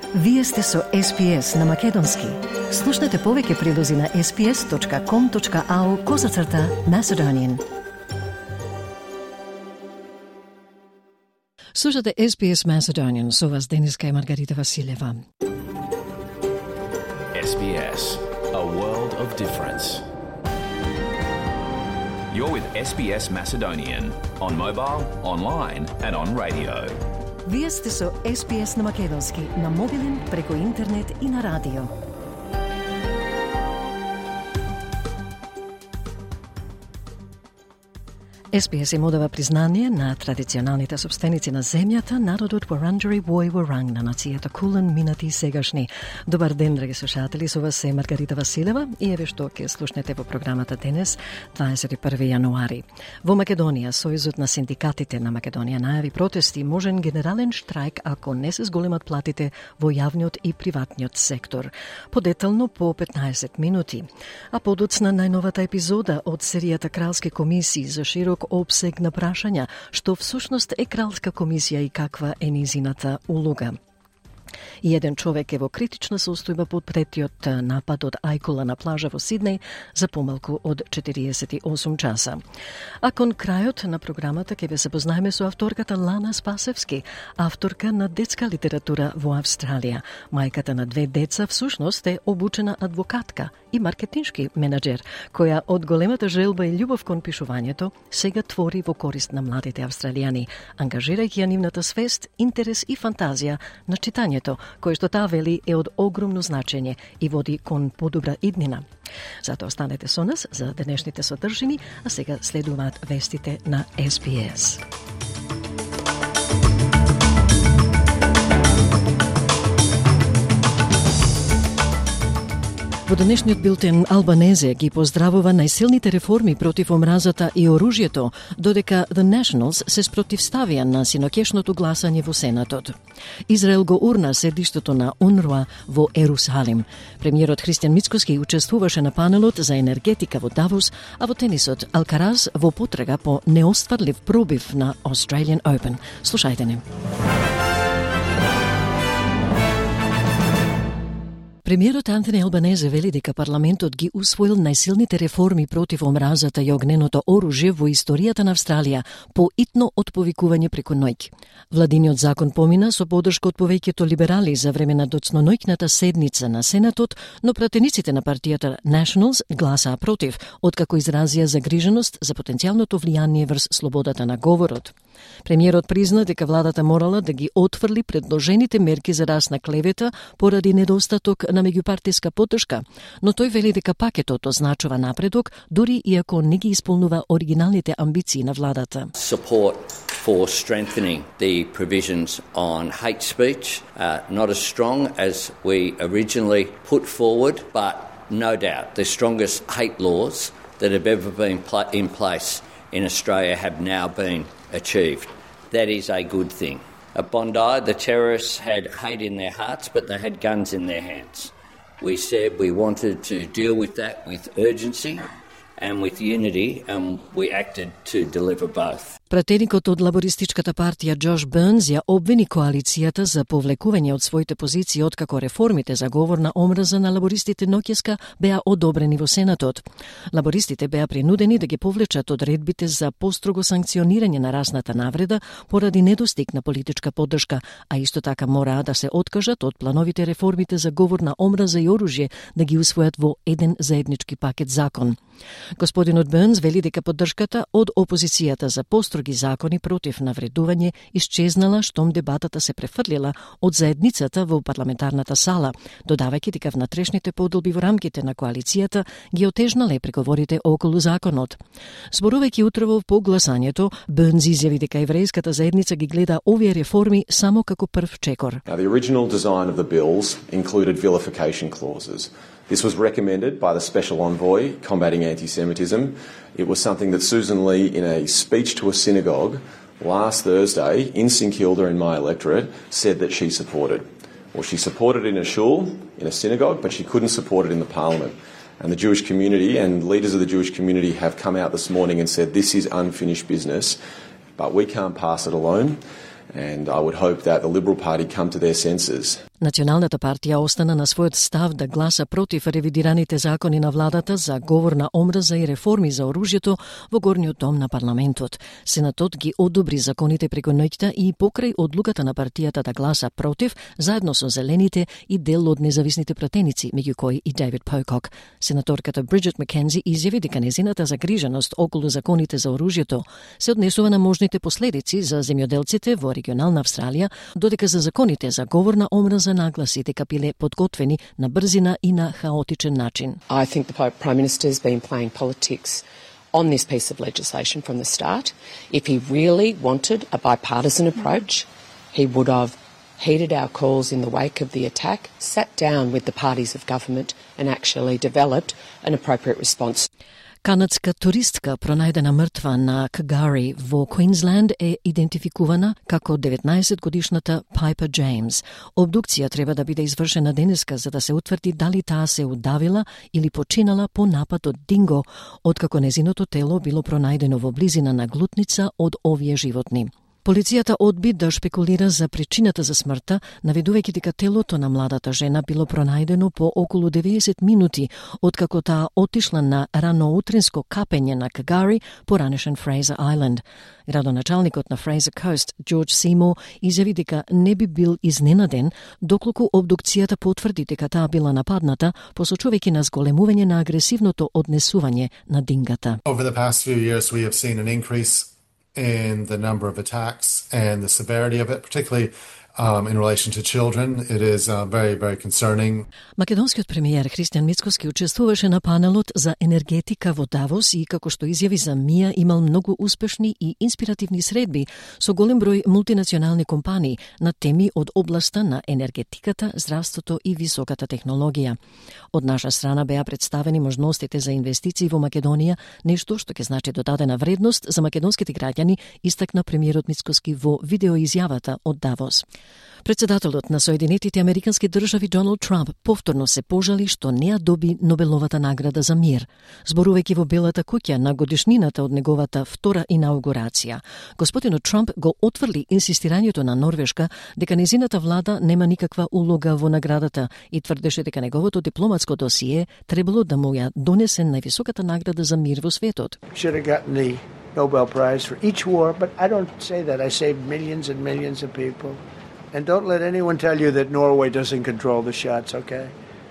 Вие сте со SPS на Македонски. Слушнете повеќе прилози на sps.com.au/Macedonian. Слушате SPS Macedonian, со вас Дениска и Маргарита Василева. SBS, a world of difference. You're with SBS Macedonian, on mobile, online and on radio. Вие сте со SPS на Македонски, на мобилен, преку интернет и на радио. SPS им одава признание на традиционалните собственици на земјата, народот Вуранджери Вој Вуранг на нацијата Кулен, минати и сегашни. Добар ден, драги слушатели, со вас е Маргарита Василева и еве што ќе слушнете во програмата денес, 21 јануари. Во Македонија, Сојузот на синдикатите на Македонија најави протести, можен генерален штрајк ако не се зголемат платите во јавниот и приватниот сектор. Подетално по 15 минути. А подоцна најновата епизода од серијата Кралски комисии за широк обсег на прашања, што всушност е Кралска комисија и каква е низината улога. И еден човек е во критична состојба под претиот напад од ајкула на плажа во Сиднеј за помалку од 48 часа. А кон крајот на програмата ќе ве запознаеме со авторката Лана Спасевски, авторка на детска литература во Австралија. Мајката на 2 деца всушност е обучена адвокатка и маркетиншки менеджер, која од големата желба и љубов кон пишувањето сега твори во корист на младите австралијани, ангажирајќи ја нивната свест, интерес и фантазија на читањето, кој што таа вели е од огромно значење и води кон подобра иднина. Затоа останете со нас за денешните содржини, а сега следуваат вестите на SPS. Во денешниот билтен Албанезе ги поздравува најсилните реформи против омразата и оружјето, додека The Nationals се спротивставија на синоќешното гласање во Сенатот. Израел го урна седиштето на УНРВА во Ерусалим. Премиерот Христијан Мицкоски учествуваше на панелот за енергетика во Давос, а во тенисот Алкараз во потрага по неостварлив пробив на Australian Open. Слушајте не. Премиерот Антони Албанезе вели дека парламентот ги усвоил најсилните реформи против омразата и огненото оружје во историјата на Австралија по итно отповикување преку ноќ. Владиниот закон помина со поддршка од повеќето либерали за време на доцноноќната седница на Сенатот, но пратениците на партијата Nationals гласаа против, откако изразија загриженост за потенцијалното влијание врз слободата на говорот. Премиерот призна дека владата морала да ги отфрли предложените мерки за расна клевета поради недостаток на меѓупартиска поддршка, но тој вели дека пакетот означува напредок, дури и ако не ги исполнува оригиналните амбиции на владата. Support for strengthening the provisions on hate speech, not as strong as we originally put forward, but no doubt the strongest hate laws that have ever been in place in Australia have now been achieved. That is a good thing. At Bondi, the terrorists had hate in their hearts, but they had guns in their hands. We said we wanted to deal with that with urgency and with unity, and we acted to deliver both. Пратеникот од лабористичката партија Джош Бернс ја обвини коалицијата за повлекување од своите позиции откако реформите за говор на омраза на лабористите ноќеска беа одобрени во Сенатот. Лабористите беа принудени да ги повлечат одредбите за построго санкционирање на расната навреда поради недостиг на политичка поддршка, а исто така мораа да се откажат од плановите реформите за говор на омраза и оружје да ги усвојат во еден заеднички пакет закон. Господинот Бернс вели дека поддршката од опозицијата за построги закони против навредување исчезнала штом дебатата се префрлила од заедницата во парламентарната сала, додавајќи дека внатрешните подолби во рамките на коалицијата ги отежнале преговорите околу законот. Зборувајќи утрово по гласањето, Бернс изјави дека еврејската заедница ги гледа овие реформи само како прв чекор. Now, the original design of the bills included vilification clauses. This was recommended by the Special Envoy combating anti-Semitism. It was something that Susan Lee, in a speech to a synagogue last Thursday in St Kilda in my electorate, said that she supported. Well, she supported it in a shul, in a synagogue, but she couldn't support it in the parliament. And the Jewish community and leaders of the Jewish community have come out this morning and said this is unfinished business, but we can't pass it alone. And I would hope that the Liberal Party come to their senses. Националната партија остана на својот став да гласа против ревидираните закони на владата за говор на омраза и реформи за оружјето во горниот дом на парламентот. Сенатот ги одобри законите преку ноќта и покрај одлуката на партијата да гласа против, заедно со зелените и дел од независните пратеници, меѓу кои и Дейвид Покок. Сенаторката Бриджит Маккензи изјави дека незината загриженост околу законите за оружјето се однесува на можните последици за земјоделците во регионална Австралија, додека за законите за говор на омраза нагласи дека биле подготвени на брзина и на хаотичен начин. I think the Prime Minister has been playing politics on this piece of legislation from the start. If he really wanted a bipartisan approach, he would have heeded our calls in the wake of the attack, sat down with the parties of government and actually developed an appropriate response. Канадска туристка пронајдена мртва на Кагари во Квинсленд е идентификувана како 19-годишната Пайпер Джеймс. Обдукција треба да биде извршена денеска за да се утврди дали таа се удавила или починала по напад од динго, откако незиното тело било пронајдено во близина на глутница од овие животни. Полицијата одби да шпекулира за причината за смртта, наведувајќи дека телото на младата жена било пронајдено по околу 90 минути, откако таа отишла на раноутринско капење на Кагари, поранешен Фрейзер Ајленд. Градоначалникот на Фрейзер Кост, Џорџ Симо, изјави дека не би бил изненаден доколку обдукцијата потврди дека таа била нападната, посочувајќи на зголемување на агресивното однесување на дингата. Over the past few years we have seen an increase in the number of attacks and the severity of it, particularly in relation to children. It is very, very concerning. Македонскиот премиер Христијан Мицкоски учествуваше на панелот за енергетика во Давос и како што изјави за МИА имал многу успешни и инспиративни средби со голем број мултинационални компании на теми од областа на енергетиката, здравството и високата технологија. Од наша страна беа представени можностите за инвестиции во Македонија, нешто што ќе значи додадена вредност за македонските граѓани, истакна премиерот Мицкоски во видеоизјавата од Давос. Председателот на Соединетите Американски држави Доналд Трамп повторно се пожали што не ја доби Нобеловата награда за мир. Зборувајќи во Белата куќа на годишнината од неговата втора инаугурација, господинот Трамп го отврли инсистирањето на Норвешка дека незината влада нема никаква улога во наградата и тврдеше дека неговото дипломатско досие требало да му ја донесе највисоката награда за мир во светот. Should have gotten the Nobel Prize for each war, but I don't say that. I saved millions and millions of people. And don't let anyone tell you that Norway doesn't control the shots, okay?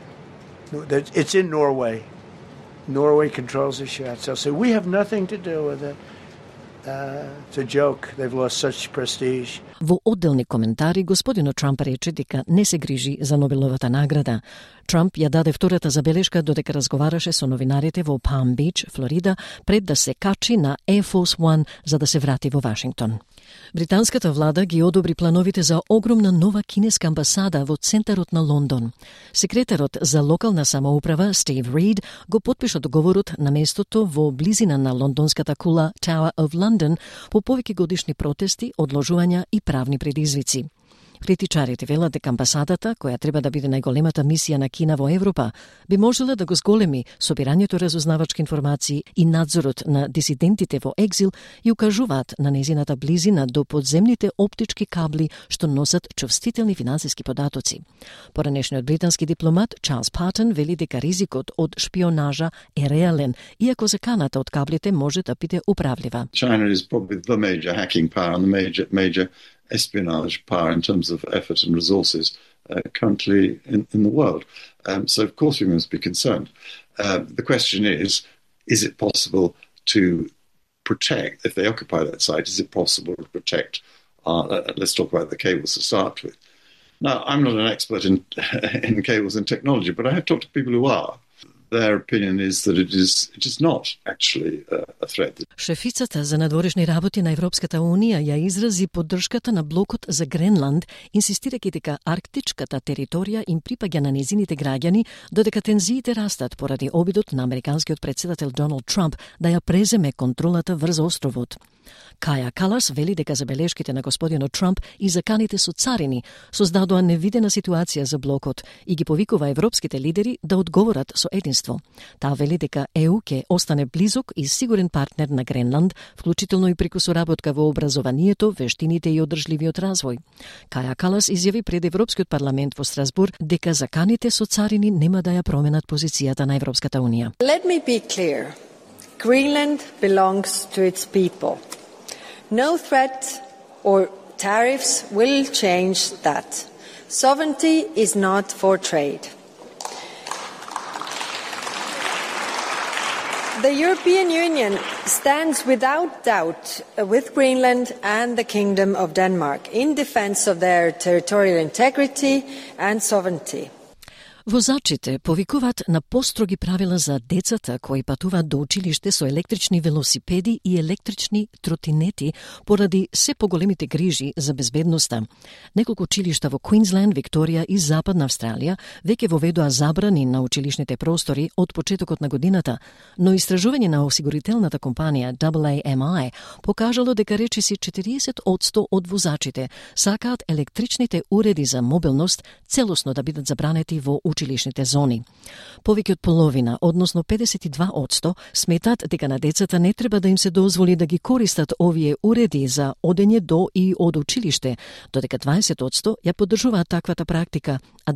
It's in Norway. Norway controls the shots. They'll say, we have nothing to do with it. It's a joke. They've lost such prestige. Во одделни коментари, господинот Трамп рече дека не се грижи за Нобеловата награда. Трамп ја даде втората забелешка додека разговараше со новинарите во Палм Бич, Флорида, пред да се качи на Air Force One за да се врати во Вашингтон. Британската влада ги одобри плановите за огромна нова кинеска амбасада во центарот на Лондон. Секретарот за локална самоуправа Стив Рид го потпиша договорот на местото во близина на лондонската кула Tower of London по повеќе годишни протести, одложувања и правни предизвици. Критичарите велат дека амбасадата, која треба да биде најголемата мисија на Кина во Европа, би можела да го зголеми собирањето разузнавачки информации и надзорот на дисидентите во екзил и укажуваат на незината близина до подземните оптички кабли што носат чувствителни финансиски податоци. Поранешниот британски дипломат Чарлс Патон вели дека ризикот од шпионажа е реален, иако заканата од каблите може да биде управлива. China is probably the major hacking power and the major espionage power in terms of effort and resources currently in the world. So of course we must be concerned. The question is it possible to protect, if they occupy that site, is it possible to protect, let's talk about the cables to start with. Now, I'm not an expert in cables and technology, but I have talked to people who are. Their opinion is that it is not actually a threat. Шефицата за надворешни работи на Европската Унија ја изрази поддршката на блокот за Гренланд, инсистирајќи дека арктичката територија им припаѓа на незините граѓани, додека тензиите растат поради обидот на американскиот претседател Доналд Трамп да ја преземе контролата врз островот. Каја Калас вели дека забелешките на господинот Трамп и заканите со царини создадоа невидена ситуација за блокот и ги повикува европските лидери да одговорат со единство. Таа вели дека ЕУ ќе остане близок и сигурен партнер на Гренланд, вклучително и преку соработка во образованието, вештините и одржливиот развој. Каја Калас изјави пред Европскиот парламент во Страсбург дека заканите со царини нема да ја променат позицијата на Европската унија. Let me be clear. Greenland belongs to its people. No threat or tariffs will change that. Sovereignty is not for trade. The European Union stands without doubt with Greenland and the Kingdom of Denmark in defense of their territorial integrity and sovereignty. Возачите повикуваат на построги правила за децата кои патуваат до училиште со електрични велосипеди и електрични тротинети поради се поголемите грижи за безбедноста. Неколку училишта во Квинсленд, Викторија и Западна Австралија веќе воведоа забрани на училишните простори од почетокот на годината, но истражување на осигурителната компанија AAMI покажало дека речиси 40% од возачите сакаат електричните уреди за мобилност целосно да бидат забранети во училишните зони. Повеќе од половина, односно 52%, сметаат дека на децата не треба да им се дозволи да ги користат овие уреди за одење до и од училиште, додека 20% ја поддржуваат таквата практика, а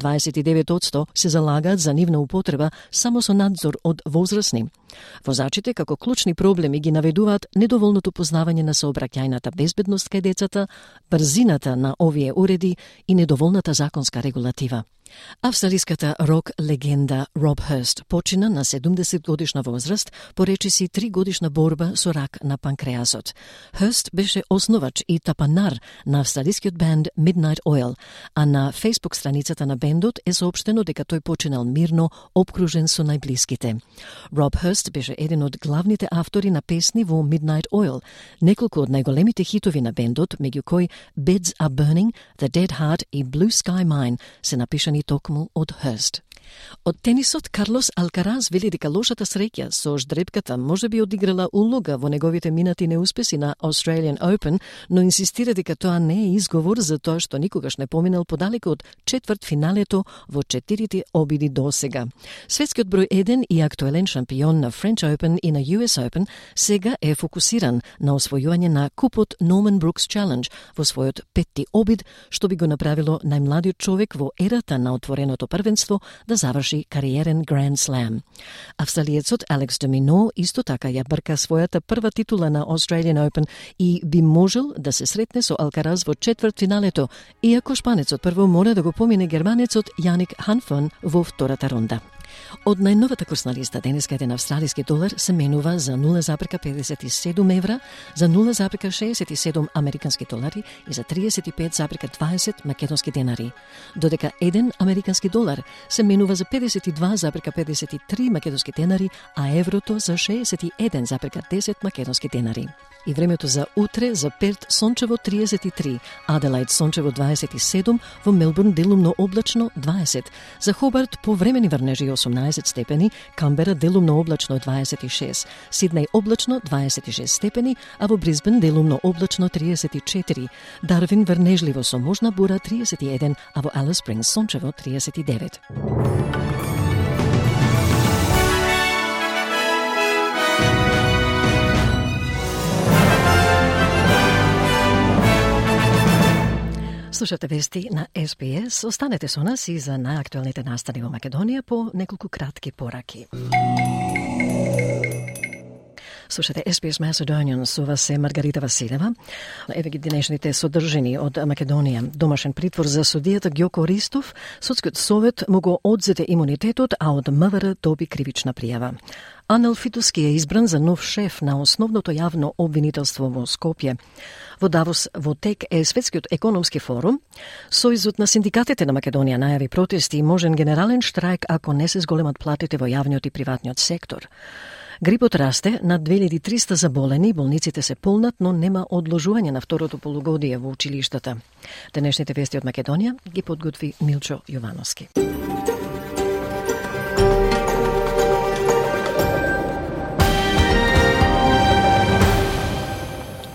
29% се залагаат за нивна употреба само со надзор од возрасни. Возачите како клучни проблеми ги наведуваат недоволното познавање на сообраќајната безбедност кај децата, брзината на овие уреди и недоволната законска регулатива. Австралиската рок легенда Роб Хърст почина на 70 годишна возраст по речиси 3 годишна борба со рак на панкреасот. Хърст беше основач и тапанар на австралискиот бенд Midnight Oil, а на Facebook страницата на бендот е соопштено дека тој починал мирно, обкружен со најблиските. Роб Хърст беше еден од главните автори на песни во Midnight Oil. Неколку од најголемите хитови на бендот, меѓу кои Beds Are Burning, The Dead Heart и Blue Sky Mine, се напишани токму од Хърст. Од тенисот Карлос Алкараз вели дека лошата среќа со ждрепката може би одиграла улога во неговите минати неуспеси на Australian Open, но инсистира дека тоа не е изговор за тоа што никогаш не поминал подалеку од четвртфиналето во 4 обиди досега. Светскиот број 1 и актуелен шампион на French Open и на US Open сега е фокусиран на освојување на купот Norman Brooks Challenge во својот 5ти обид, што би го направило најмладиот човек во ерата на отвореното првенство да заврши кариерен Grand Slam. Австралиецот Алекс де Мино исто така ја брка својата прва титула на Australian Open и би можел да се сретне со Алкараз во четвртфиналето, иако шпанецот прво мора да го помине германецот Јаник Ханфон во втората рунда. Од најновата курсна листа денеска еден австралиски долар се менува за 0,57 евра, за 0,67 американски долари и за 35,20 македонски денари, додека еден американски долар се менува за 52,53 македонски денари, а еврото за 61,10 македонски денари. И времето за утре за Перт сончево 33, Аделаид сончево 27, во Мелбурн делумно облачно 20, за Хобарт повремени врнежи 18 степени, Камбера делумно облачно 26, Сиднеј облачно 26 степени, а во Брисбен делумно облачно 34, Дарвин врнежливо со можна бура 31, а во Алис Спрингс сончево 39. Слушате вести на SBS. Останете со нас и за најактуелните настани во Македонија по неколку кратки пораки. Слушате SBS Macedonian, со вас е Маргарита Василева. Еве ги денешните содржини од Македонија. Домашен притвор за судијата Ѓоко Ристов. Судскиот совет му го одзете имунитетот, а од МВР доби кривична пријава. Анел Фитуски е избран за нов шеф на основното јавно обвинителство во Скопје. Во Давос во тек е Светскиот економски форум. Сојузот на синдикатите на Македонија најави протести и можен генерален штрајк ако не се зголемат платите во јавниот и приватниот сектор. Грипот расте, над 2300 заболени, болниците се полнат, но нема одложување на второто полугодие во училиштата. Денешните вести од Македонија ги подготви Милчо Јовановски.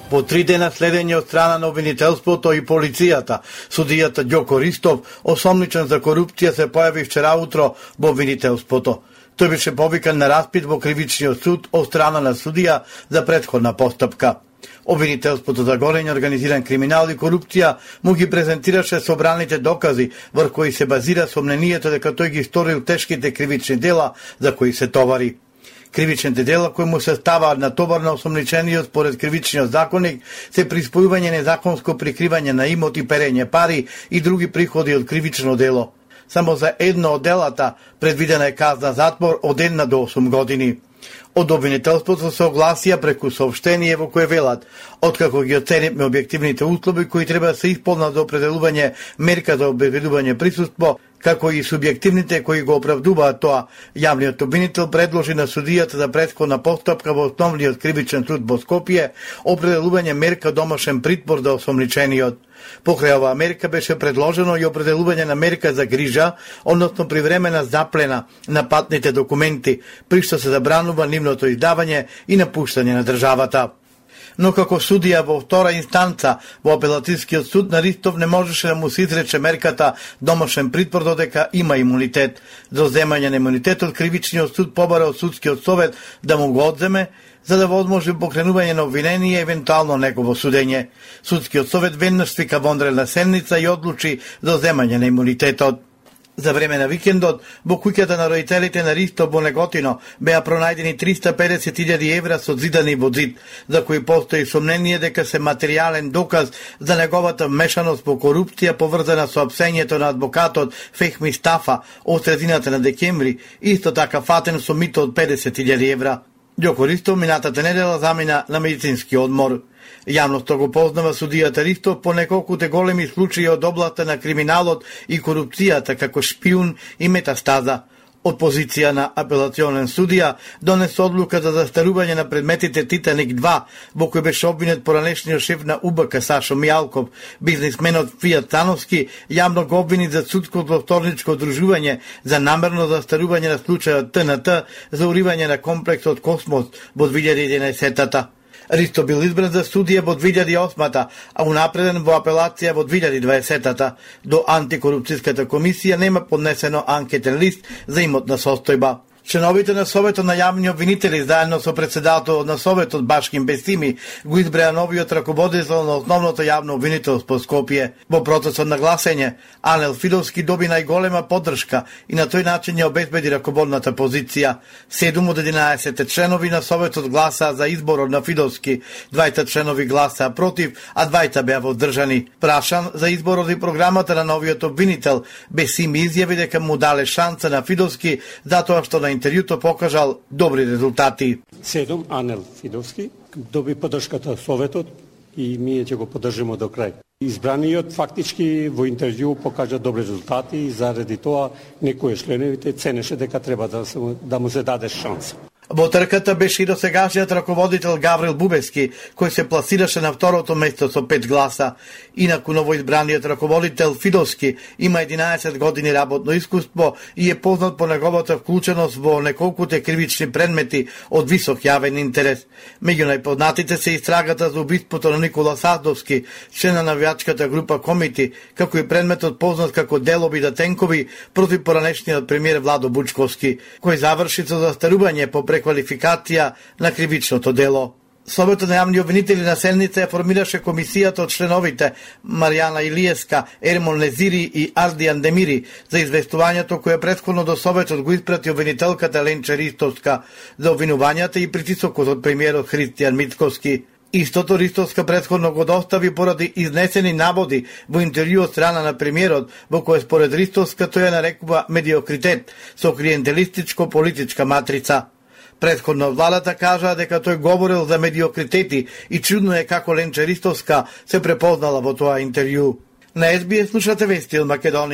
По 3 дена следење од страна на обвинителството и полицијата, судијата Ѓоко Ристов, осомничен за корупција, се појави вчера утро во обвинителството. Тој беше повикан на распит во кривичниот суд од страна на судија за претходна постапка. Обвинителството за голем организиран криминал и корупција му ги презентираше собраните докази врз кои се базира сомнението дека тој ги сторил тешките кривични дела за кои се товари. Кривичните дела кои му се ставаат на товар на осомничениот според кривичниот законник се приспојување незаконско прикривање на имот и перење пари и други приходи од кривично дело. Само за едно од делата предвидена е казна затвор од 1 до 8 години. Од обвинителството се огласија преку соопштение во кое велат: откако ги оценивме објективните услови кои треба да се исполнат за определување мерка за обезбедување присуство, како и субјективните кои го оправдуваат тоа, јавниот обвинител предложи на судијата за претходна постапка во основниот кривичен суд во Скопје определување мерка домашен притвор за осомничениот. Покрај оваа мерка беше предложено и определување на мерка за грижа, односно привремена заплена на патните документи, при што се забранува нивното издавање и напуштање на државата. Но како судија во втора инстанца во апелативскиот суд на Ристов не можеше да му се изрече мерката домашен притвор додека има имунитет. За земање на имунитетот кривичниот суд побара од судскиот совет да му го одземе, за да возможи покренување на обвинение и евентуално негово судење. Судскиот совет веднаш свика вонредна седница и одлучи за земање на имунитетот. За време на викендот, во куќата на родителите на Ристов во Неготино беа пронајдени 350.000 евра созидани во зид, за кои постои сомнение дека се материјален доказ за неговата вмешаност во корупција поврзана со апсењето на адвокатот Фехми Стафа од средината на декември, исто така фатен со мито од 50.000 евра. Ѓоко Ристов минатата недела замина на медицински одмор. Јавноста го познава судијата Ристов по неколкуте големи случаи од областта на криминалот и корупцијата како шпиун и метастаза. Од позиција на апелационен судија донесе одлука за застарување на предметите Титаник 2, во кој беше обвинет поранешниот шеф на УБК Сашо Мијалков. Бизнисменот Фијат Цановски јавно го обвини за судско зловторничко удружување за намерно застарување на случајот ТНТ за уривање на комплексот Космос во 2011-та. Ристов бил избран за судија во 2008-та, а унапреден во апелација во 2020-та. До антикорупцијската комисија нема поднесено анкетен лист за имотна состојба. Членовите на Советот на јавни обвинители заедно со председателот на Советот Башкин Бесими го избреа новиот раководител на основното јавно обвинителство Скопје. Во процесот на гласење, Анел Фидовски доби најголема поддршка и на тој начин ја обезбеди раководната позиција. 7 од 11 членови на Советот гласаа за изборот на Фидовски, 2 членови гласаа против, а 2 беа воздржани. Прашан за изборот и програмата на новиот обвинител, Бесими изјави дека му дале шанса на Фидовски затоа што на интервјуто покажал добри резултати. 7 Анел Фидовски доби поддршката од Советот и ние ќе го поддржиме до крај. Избраниот фактички во интервју покажа добри резултати и заради тоа некои членовите ценеше дека треба да му се даде шанса. Во трката беше и досегашниот раководител Гаврил Бубески, кој се пласираше на второто место со 5 гласа. Инаку новоизбраниот раководител Фидовски има 11 години работно искуство и е познат по неговата вклученост во неколкуте кривични предмети од висок јавен интерес. Меѓу најпознатите се истрагата за убиството на Никола Саздовски, член на навијачката група Комити, како и предметот познат како делови да тенкови против поранешниот премиер Владо Бучковски, кој заврши со застарување по преквалификација на кривичното дело. Советот на јавни обвинители на седница ја формираше комисијата од членовите Маријана Илиевска, Ермон Лезири и Ардијан Демири за известувањето кое претходно до Советот го испрати обвинителката Ленче Ристовска за обвинувањата и притисокот од премиерот Христијан Мицковски. Истото Ристовска претходно го достави поради изнесени наводи во интервју од страна на премиерот, во кој според Ристовска тој ја нарекува медиокритет со клиентелистичко политичка матрица. Претходно владата кажа дека тој говорил за медиокритети и чудно е како Ленче Ристовска се препознала во тоа интервју. На СБС слушате вести од Македонија.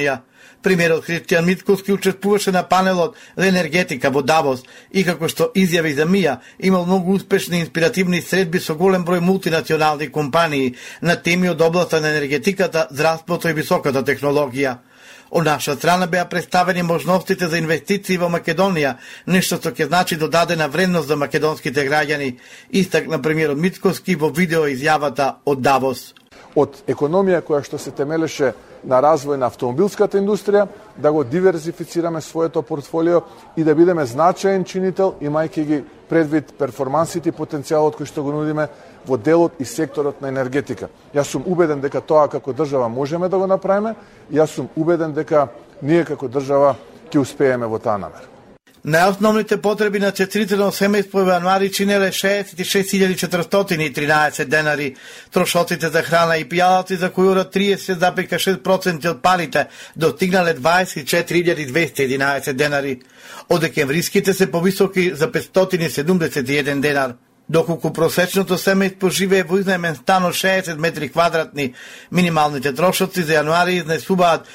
Примерот Христијан Мицковски учествуваше на панелот за енергетика во Давос и како што изјави за МИА, имал многу успешни и инспиративни средби со голем број мултинационални компании на теми од областа на енергетиката, здравството и високата технологија. Од наша страна беа представени можностите за инвестиции во Македонија, нешто што ќе значи додадена вредност за македонските граѓани, истакна премиерот Мицковски во видео изјавата од Давос. Од економија која што се темелеше на развој на автомобилската индустрија, да го диверзифицираме своето портфолио и да бидеме значаен чинител, имајќи ги предвид перформансите и потенцијалот кој што го нудиме во делот и секторот на енергетика. Јас сум убеден дека тоа како држава можеме да го направиме и јас сум убеден дека ние како држава ќе успееме во таа намера. Најосновните потреби на четирицено семејство во јануари чинеле 66.413 денари. Трошоците за храна и пијалаци за кои 30,6% од парите достигнале 24.211 денари. Од декемвриските се повисоки за 571 денар. Доколку просечното семејство живее во изнаемен стан од 60 метри квадратни, минималните трошоци за јануари изнесуваат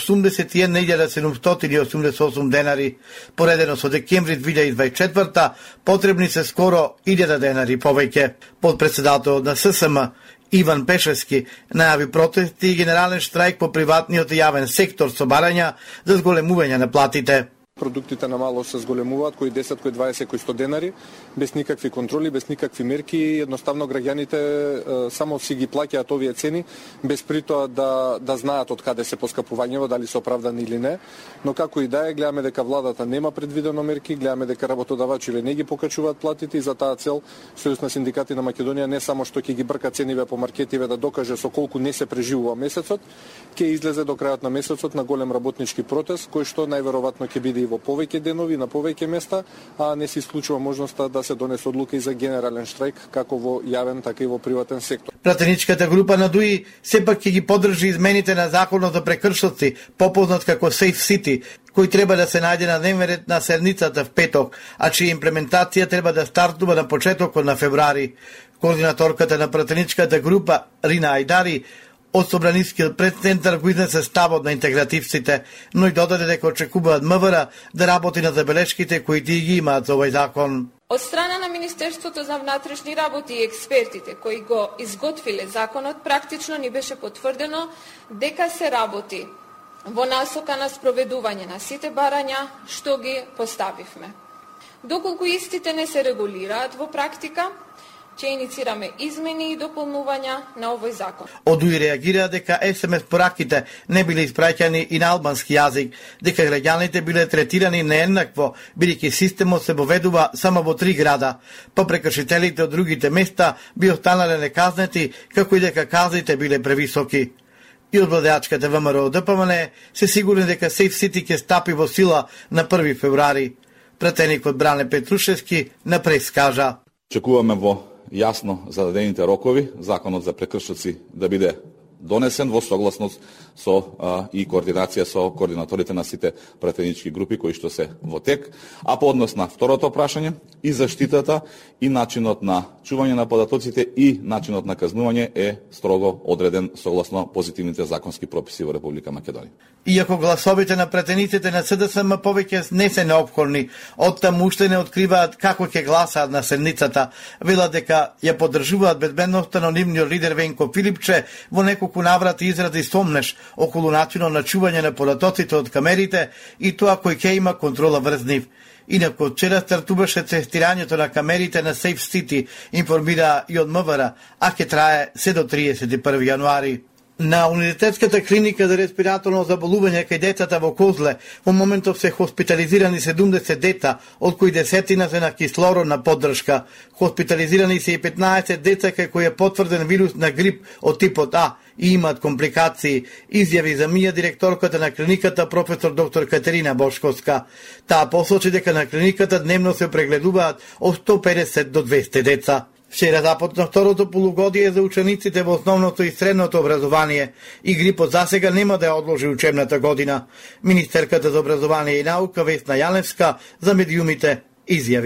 81.788 денари. Поредено со декември 2024, потребни се скоро 1000 денари повеќе. Подпредседателот на ССМ Иван Пешевски најави протести и генерален штрајк по приватниот и јавен сектор со барања за зголемување на платите. Продуктите на мало се зголемуваат, кои 10, кои 20, кои 100 денари, без никакви контроли, без никакви мерки, едноставно граѓаните само си ги плаќаат овие цени, без притоа да знаат од каде се поскапувањето, дали се оправдани или не. Но како и да е, гледаме дека владата нема предвидено мерки, гледаме дека работодавачите не ги покачуваат платите и за таа цел Сојуз на синдикати на Македонија не само што ќе ги брка цениве по маркетиве да докаже со колку не се преживува месецот, ќе излезе до крајот на месецот на голем работнички протест, кој што најверојатно ќе биде и во повеќе денови, на повеќе места, а не се исклучува можноста да се донесе одлука и за генерален штрајк, како во јавен, така и во приватен сектор. Пратеничката група на ДУИ сепак ќе ги поддржи измените на законот за прекршоци, попознат како Safe City, кој треба да се најде на дневен ред на седницата в петок, а чија имплементација треба да стартува на почетокот на февруари. Координаторката на пратеничката група Рина Ајдари од Собранискиот предцентар го изнесе ставот на интегративците, но и додаде дека очекуваат МВР да работи на забелешките кои тие ги имаат за овој закон. Од страна на Министерството за внатрешни работи и експертите кои го изготвиле законот, практично ни беше потврдено дека се работи во насока на спроведување на сите барања што ги поставивме. Доколку истите не се регулираат во практика, ќе иницираме измени и дополнувања на овој закон. Од УИ реагира дека СМС пораките не биле испраќани и на албански јазик, дека граѓаните биле третирани нееднакво, бидејќи системот се воведува само во 3 града, па прекршителите од другите места би останале неказнети, како и дека казните биле превисоки. И од владеачката ВМРО ДПМН се сигурни дека Safe City ќе стапи во сила на 1 февруари. Пратеникот Бране Петрушевски на прес кажа: Чекуваме во јасно зададените рокови законот за прекршоци да биде донесен во согласност со и координација со координаторите на сите пратенички групи кои што се во тек, а по однос на второто прашање и заштитата и начинот на чување на податоците и начинот на казнување е строго одреден согласно позитивните законски прописи во Република Македонија. Иако гласовите на пратениците на СДСМ повеќе не се неопходни, оттаму уште не откриваат како ќе гласаат на седницата, велат дека ја поддржуваат безбедноста на анонимниот лидер Венко Филипче, во неколку наврати изрази сомнеш околу начинот на чување на податоците од камерите и тоа кој ќе има контрола врз нив. Инаку вчера стартуваше тестирањето на камерите на Safe City, информира и од МВР, а ќе трае се до 31 јануари. На Универзитетската клиника за респираторно заболување кај децата во Козле во моментов се хоспитализирани 70 дета, од кои 10 се на кислородна поддршка. Хоспитализирани се и 15 деца кај кои е потврден вирус на грип од типот А и имаат компликации, изјави за МИА директорката на клиниката професор доктор Катерина Бошковска. Таа посочи дека на клиниката дневно се прегледуваат од 150 до 200 деца. Вчера започна второто полугодие за учениците во основното и средното образование и грипот засега нема да ја одложи учебната година. Министерката за образование и наука Весна Јаневска за медиумите изјави: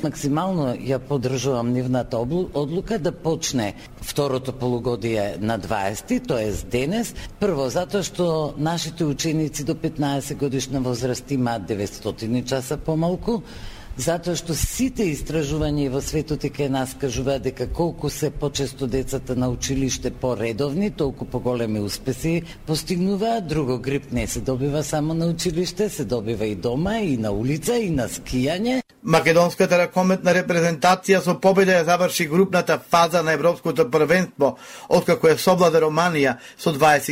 Максимално ја поддржувам нивната одлука да почне второто полугодие на 20, тоест денес. Прво, затоа што нашите ученици до 15 годишна возраст имаат 900 часа помалку, затоа што сите истражувања во светот и кај нас кажуваат дека колку се почесто децата на училиште поредовни, толку поголеми успеси постигнуваат. Друго, грип не се добива само на училиште, се добива и дома, и на улица, и на скијање. Македонската ракометна репрезентација со победа ја заврши групната фаза на Европското првенство, откако е совлада Романија со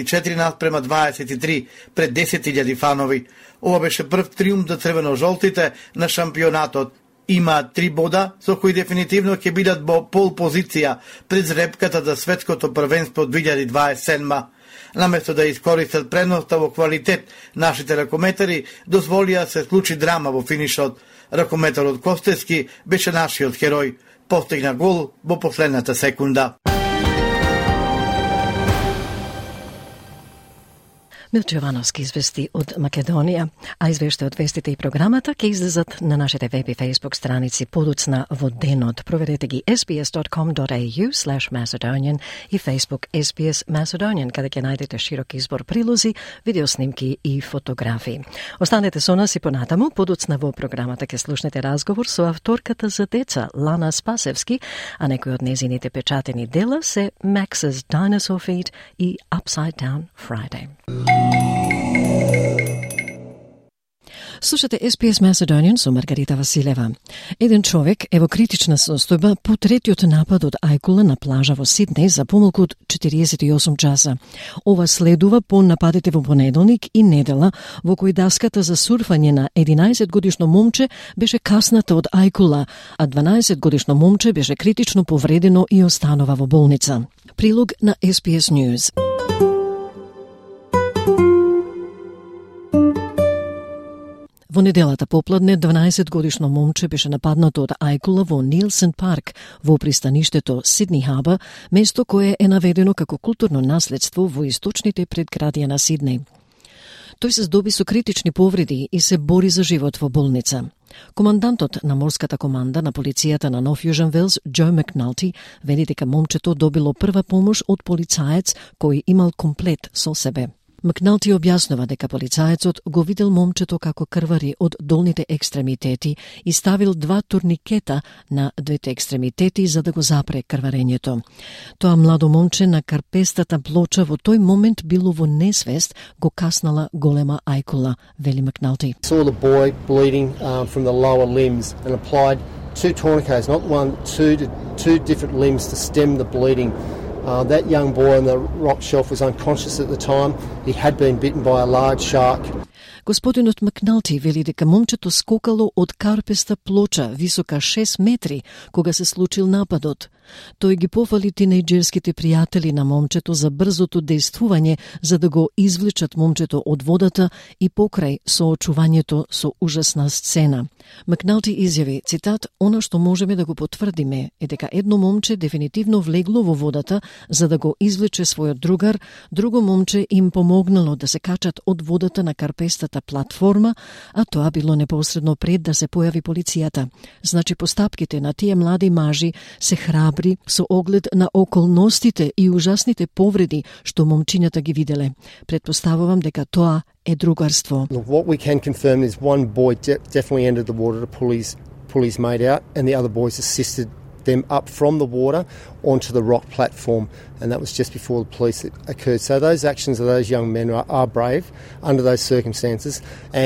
24:23 пред 10.000 фанови. Ова беше прв триумф за црвено-жолтите на шампионатот. Има 3 бода, со кои дефинитивно ќе бидат во пол позиција пред зрепката за светското првенство 2027. Наместо да искористат предноста во квалитет, нашите ракометари дозволија се случи драма во финишот. Ракометарот Костески беше нашиот херој. Постигна гол во последната секунда. Милчо Јовановски извести од Македонија, а извеште од вестите и програмата ќе излезат на нашите веб и фейсбук страници подоцна во денот. Проверете ги sbs.com.au/Macedonian и Facebook SBS Macedonian, каде ќе најдете широк избор прилози, видеоснимки и фотографии. Останете со нас и понатаму. Подоцна во програмата ќе слушнете разговор со авторката за деца Лана Спасевски, а некои од незините печатени дела се Max's Dinosaur Feed и Upside Down Friday. Слушате SBS Macedonian со Маргарита Василева. Еден човек е во критична состојба по третиот напад од ајкула на плажа во Сиднеј за помалку од 48 часа. Ова следува по нападите во понеделник и недела, во кои даската за сурфање на 11-годишно момче беше касната од ајкула, а 12-годишно момче беше критично повредено и останува во болница. Прилог на SBS News. Во неделата попладне 12-годишно момче беше нападнато од ајкула во Нилсен парк во пристаништето Сидни Хаба, место кое е наведено како културно наследство во источните предградија на Сиднеј. Тој се здоби со критични повреди и се бори за живот во болница. Командантот на морската команда на полицијата на Нов Јужен Велс, Џо Макналти, вели дека момчето добило прва помош од полицаец кој имал комплет со себе. Макналти објаснува дека полицаецот го видел момчето како крвари од долните екстремитети и ставил 2 турникета на двете екстремитети за да го запре крварењето. Тоа младо момче на карпестата плоча во тој момент било во несвест, го каснала голема ајкула, вели Макналти. Saw the boy bleeding from the lower limbs and applied 2 tourniquets, not one, two different limbs to stem the bleeding. That young boy on the rock shelf was unconscious at the time. He had been bitten by a large shark. Господинот Макналти вели дека момчето скокало од карпеста плоча, висока 6 метри, кога се случил нападот. Тој ги пофали тинејџерските пријатели на момчето за брзото дејствување за да го извлечат момчето од водата и покрај соочувањето со ужасна сцена. Макналти изјави, цитат, "Она што можеме да го потврдиме е дека едно момче дефинитивно влегло во водата за да го извлече својот другар, друго момче им помогнало да се качат од водата на карпестата платформа, а тоа било непосредно пред да се појави полицијата. Значи постапките на тие млади мажи се храбри со оглед на околностите и ужасните повреди што момчињата ги виделе. Предпоставувам дека тоа е другарство. Look, what we can confirm is one boy definitely entered the water to pull his mate out, and the other boys assisted them up from the water onto the rock platform, and that was just before the police occurred. So those actions of those young men are brave under those circumstances,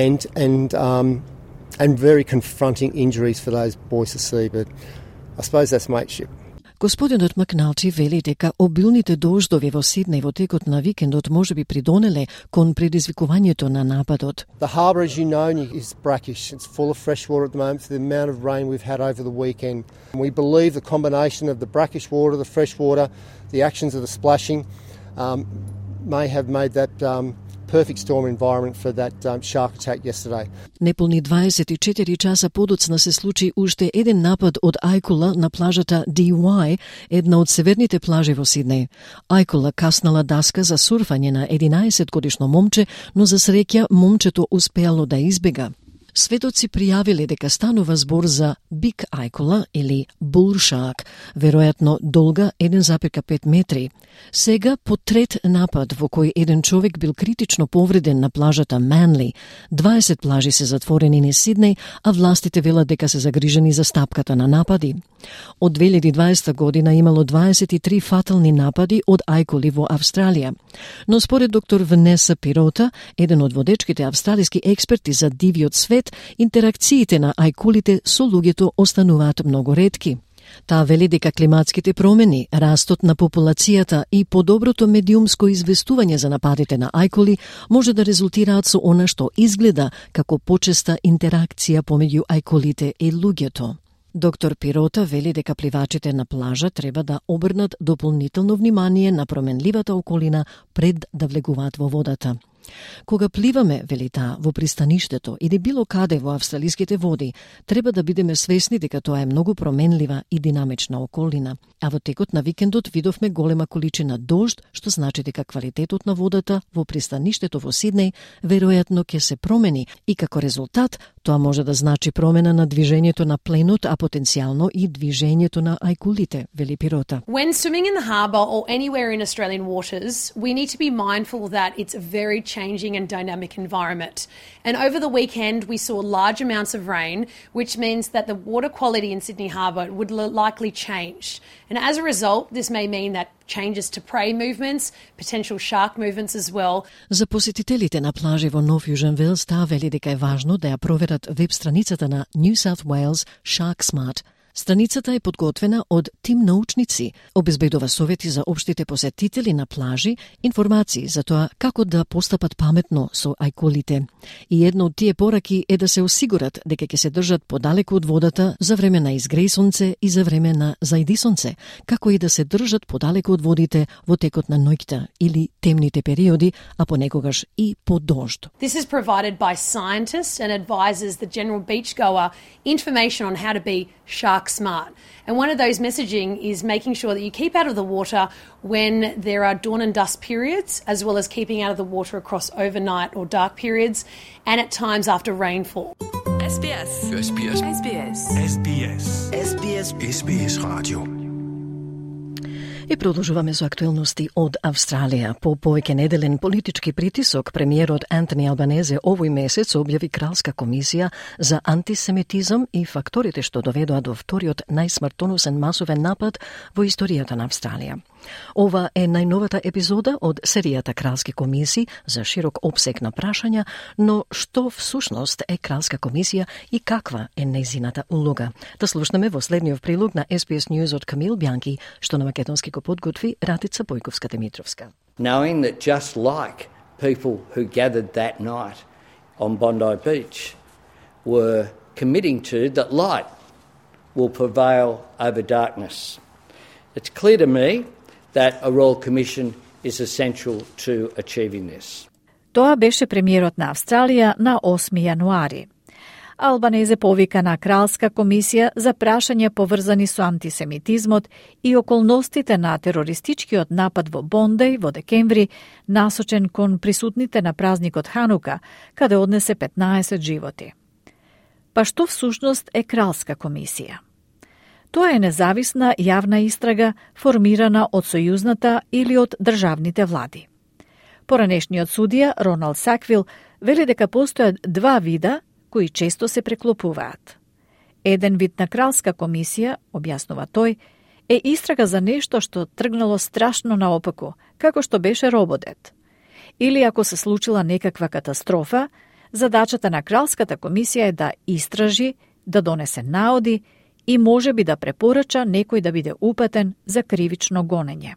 and very confronting injuries for those boys to see. But I suppose that's mateship. Господинот Макналти вели дека обилните дождови во Сиднеј во текот на викендот може би придонеле кон предизвикувањето на нападот. The harbour, as you know, is brackish. It's full of fresh water at the moment for the amount of rain we've had over the weekend. We believe the combination of the brackish water, the fresh water, the actions of the splashing may have made that perfect storm environment for that shark attack yesterday. Неполни 24 часа подоцна се случи уште еден напад од ајкула на плажата DY, една од северните плажи во Сиднеј. Ајкула каснала даска за сурфање на 11-годишно момче, но за среќа момчето успеало да избега. Светоци пријавиле дека станува збор за бик ајкула или bull shark, веројатно долга 1,5 метри. Сега по трет напад во кој еден човек бил критично повреден на плажата Манли. 20 плажи се затворени низ Сиднеј, а властите велат дека се загрижени за стапката на напади. Од 2020 година имало 23 фатални напади од ајкули во Австралија. Но според доктор Ванеса Пирота, еден од водечките австралиски експерти за дивиот свет, интеракциите на ајкулите со луѓето остануваат многу ретки. Таа вели дека климатските промени, растот на популацијата и подоброто медиумско известување за нападите на ајкули може да резултираат со она што изгледа како почеста интеракција помеѓу ајкулите и луѓето. Доктор Пирота вели дека пливачите на плажа треба да обрнат дополнително внимание на променливата околина пред да влегуваат во водата. Кога пливаме, вели таа, во пристаништето или било каде во австралиските води, треба да бидеме свесни дека тоа е многу променлива и динамична околина. А во текот на викендот видовме голема количина дожд, што значи дека квалитетот на водата во пристаништето во Сиднеј веројатно ќе се промени и како резултат тоа може да значи промена на движењето на пленот, а потенцијално и движењето на ајкулите, вели Пирота. When swimming in the harbour or anywhere in Australian waters, we need to be mindful that it's a very changing and dynamic environment. And over the weekend, we saw large amounts of rain, which means that the water quality in Sydney Harbour would likely change. And as a result, this may mean that changes to prey movements, potential shark movements as well. За посетителите на плажи во Нов Јужен Велс, таа вели дека е важно да ја проверат веб страницата на New South Wales Shark Smart. Страницата е подготвена од тим научници, обезбедува совети за општите посетители на плажи, информации за тоа како да постапат паметно со ајкулите. И едно од тие пораки е да се осигурат дека ќе се држат подалеку од водата за време на изгреј сонце и за време на зајди сонце, како и да се држат подалеку од водите во текот на ноќта или темните периоди, а понекогаш и по дожд. This is provided by scientists and advises the general beachgoer information on how to be shark smart. And one of those messaging is making sure that you keep out of the water when there are dawn and dusk periods, as well as keeping out of the water across overnight or dark periods, and at times after rainfall. SBS. SBS. SBS. SBS. SBS. SBS Radio. И продолжуваме со актуелности од Австралија. По повеќе неделен политички притисок, премиерот Антони Албанезе овој месец објави кралска комисија за антисемитизам и факторите што доведоа до вториот најсмртоносен масовен напад во историјата на Австралија. Ова е најновата епизода од серијата кралски комисии за широк опсег на прашања, но што всушност е кралска комисија и каква е нејзината улога? Да слушнеме во следниот прилог на SBS News од Камил Бјанки, што на македонски го подготви Ратица Бојковска-Темитровска. Knowing that just like people who gathered that night on Bondi Beach were committing to that light will prevail over darkness. It's clear to me that a Royal Commission is essential to achieving this. Тоа беше премиерот на Австралија на 8 јануари. Албанезе повика на кралска комисија за прашања поврзани со антисемитизмот и околностите на терористичкиот напад во Бондеј во декември, насочен кон присутните на празникот Ханука, каде однесе 15 животи. Па што всушност е кралска комисија? Тоа е независна јавна истрага формирана од сојузната или од државните влади. Поранешниот судија Роналд Саквил вели дека постојат два вида кои често се преклопуваат. Еден вид на кралска комисија, објаснува тој, е истрага за нешто што тргнало страшно наопаку, како што беше рободет. Или ако се случила некаква катастрофа, задачата на кралската комисија е да истражи, да донесе наоди и може би да препорача некој да биде упатен за кривично гонење.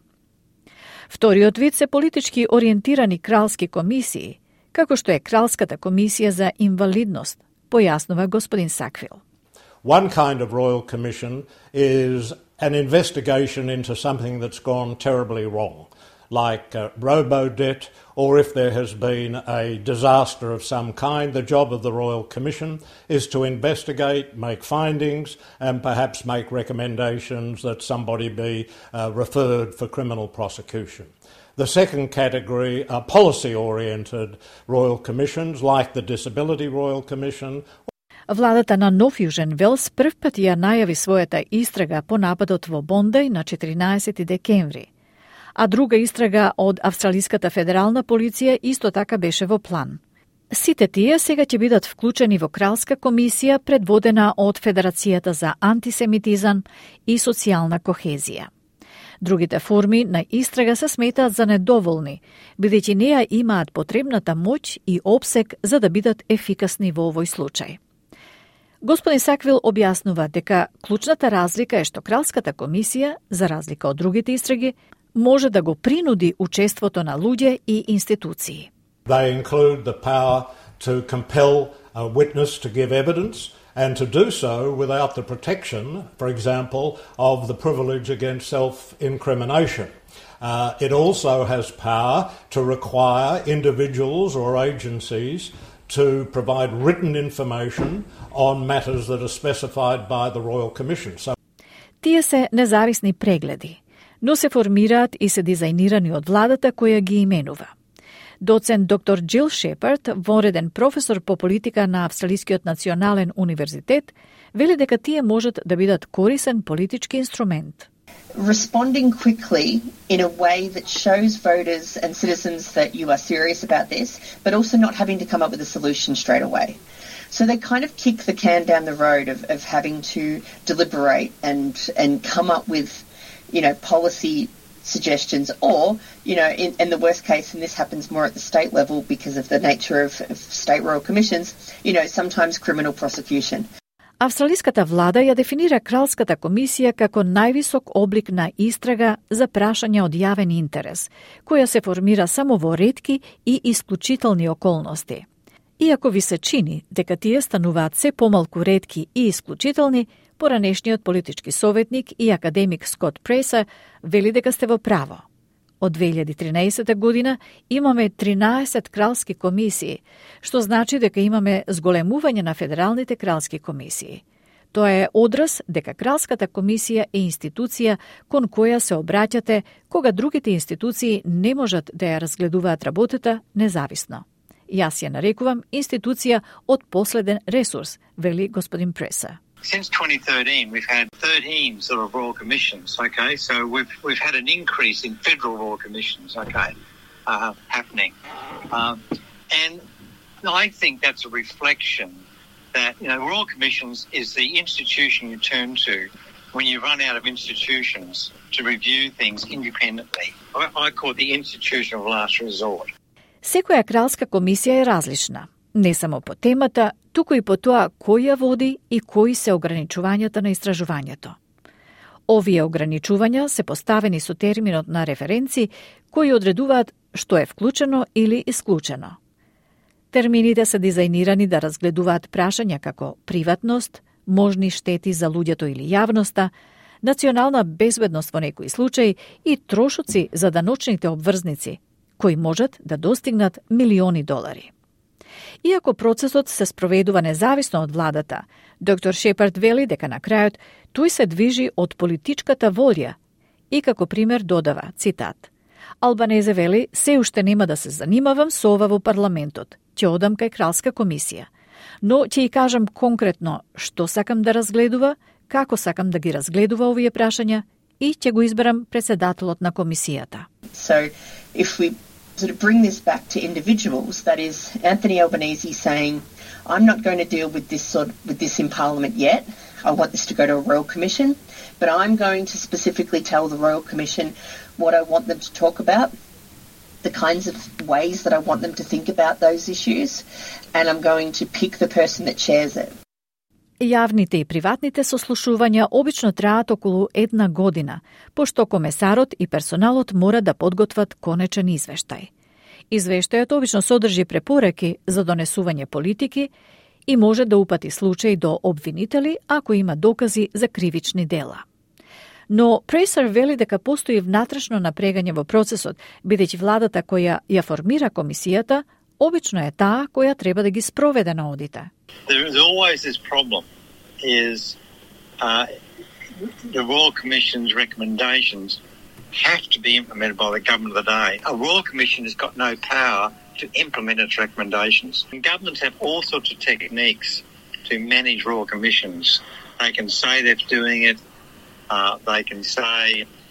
Вториот вид се политички ориентирани кралски комисии, како што е кралската комисија за инвалидност, појаснува господин Саквил. One kind of royal commission is an investigation into something that's gone terribly wrong, like robo-debt, or if there has been a disaster of some kind. The job of the Royal Commission is to investigate, make findings, and perhaps make recommendations that somebody be referred for criminal prosecution. The second category are policy-oriented royal commissions, like the Disability Royal Commission. Владата на Нов Јужен Велс прв пат ја најави својата истрага по нападот во Бондај на 14 декември. А друга истрага од Австралиската федерална полиција исто така беше во план. Сите тие сега ќе бидат вклучени во Кралска комисија предводена од Федерацијата за антисемитизам и социјална кохезија. Другите форми на истрага се сметаат за недоволни, бидејќи неа имаат потребната моќ и опсег за да бидат ефикасни во овој случај. Господин Саквил објаснува дека клучната разлика е што Кралската комисија, за разлика од другите истраги, може да го принуди учеството на луѓе и институции. They include the power to compel a witness to give evidence and to do so without the protection, for example, of the privilege against self-incrimination. It also has power to require individuals or agencies to provide written information on matters that are specified by the Royal Commission. Тие се независни прегледи, но се формираат и се дизајнирани од владата која ги именува. Доцент доктор Джил Шепард, вонреден професор по политика на Австралискиот национален универзитет, вели дека тие можат да бидат корисен политички инструмент. Responding quickly in a way that shows voters and citizens that you are serious about this, but also not having to come up with a solution straight away. So they kind of kick the can down the road of having to deliberate and come up with, policy suggestions, or, in the worst case, and this happens more at the state level because of the nature of state royal commissions, sometimes criminal prosecution. Австралиската влада ја дефинира Кралската комисија како највисок облик на истрага за прашања од јавен интерес, која се формира само во ретки и исклучителни околности. Иако ви се чини дека тие стануваат се помалку ретки и исклучителни, поранешниот политички советник и академик Скот Преса вели дека сте во право. Од 2013 година имаме 13 кралски комисии, што значи дека имаме зголемување на федералните кралски комисии. Тоа е одраз дека Кралската комисија е институција кон која се обраќате кога другите институции не можат да ја разгледуваат работата независно. Јас ја нарекувам институција од последен ресурс, вели господин Преса. Since 2013, we've had 13 sort of royal commissions. Okay, so we've had an increase in federal royal commissions. Okay, happening, and I think that's a reflection that royal commissions is the institution you turn to when you run out of institutions to review things independently. I call it the institution of last resort. Секоја кралска комисија е различна, не само по темата, туку и по тоа кој ја води и кои се ограничувањата на истражувањето. Овие ограничувања се поставени со терминот на референци кои одредуваат што е вклучено или исклучено. Термините се дизајнирани да разгледуваат прашања како приватност, можни штети за луѓето или јавноста, национална безбедност во некои случаи и трошоци за даночните обврзници, кои можат да достигнат милиони долари. Иако процесот се спроведува независно од владата, доктор Шепард вели дека на крајот тој се движи од политичката волја и како пример додава, цитат, Албанезе вели, се уште нема да се занимавам со ова во парламентот, ќе одам кај Кралска комисија, но ќе и кажам конкретно што сакам да разгледува, како сакам да ги разгледува овие прашања и ќе го изберам председателот на комисијата. So, if we sort of bring this back to individuals, that is Anthony Albanese saying, I'm not going to deal with this in Parliament yet. I want this to go to a Royal Commission, but I'm going to specifically tell the Royal Commission what I want them to talk about, the kinds of ways that I want them to think about those issues, and I'm going to pick the person that chairs it. Јавните и приватните сослушувања обично траат околу 1 година, пошто комесарот и персоналот мора да подготват конечен извештај. Извештајот обично содржи препораки за донесување политики и може да упати случај до обвинители ако има докази за кривични дела. Но Пресер вели дека постои внатрешно напрегање во процесот, бидејќи владата која ја формира комисијата обично е таа која треба да ги спроведе на одите. There is always this problem is the Royal Commission's recommendations have to be implemented by the government of the day. A Royal Commission has got no power to implement its recommendations. And governments have all sorts of techniques to manage Royal Commissions. They can say they're doing it. They can say